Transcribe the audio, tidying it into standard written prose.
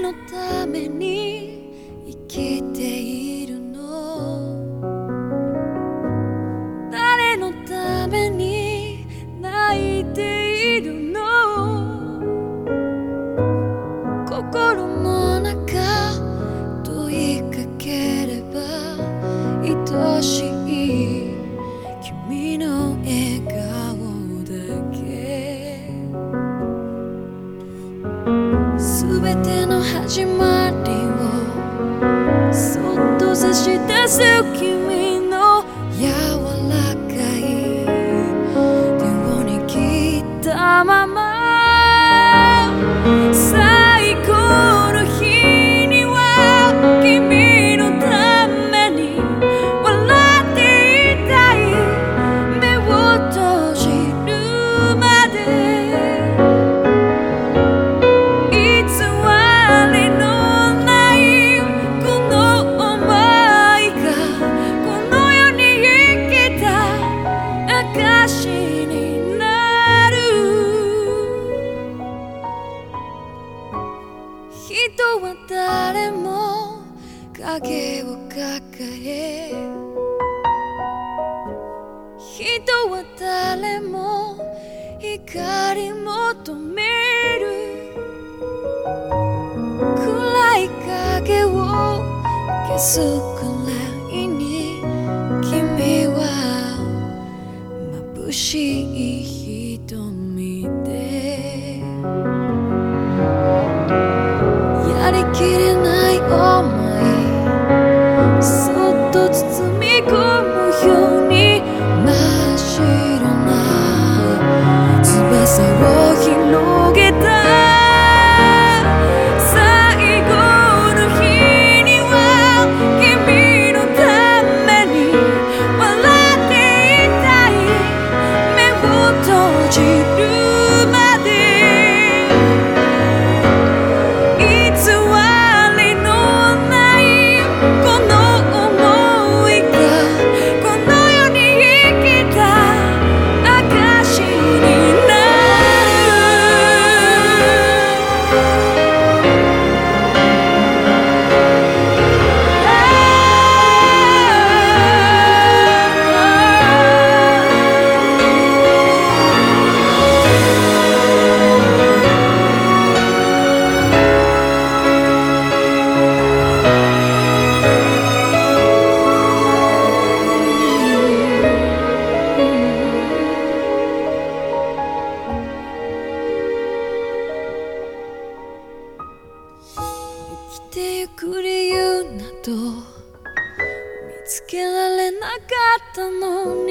のために生きているの？誰のために泣いているの？心の中問いかければ愛しい君の笑顔だけ。すべての始まりをそっと差し出す君の柔らかい手を握ったまま、最高の日には君のために笑っていたい。目を閉じるまで偽りのないこの想いがこの世に生きた証になる。人は誰も影を抱え、人は誰も光求める。暗い影を消すくらいに君は眩しい瞳で、やりきれない想いそっと包み込むように真っ白な翼を広げた。最後の日には君のために笑っていたい。目を閉じるまで偽りのないこの想いがこの世に生きた証にな生きてゆく理由など見つけられなかったの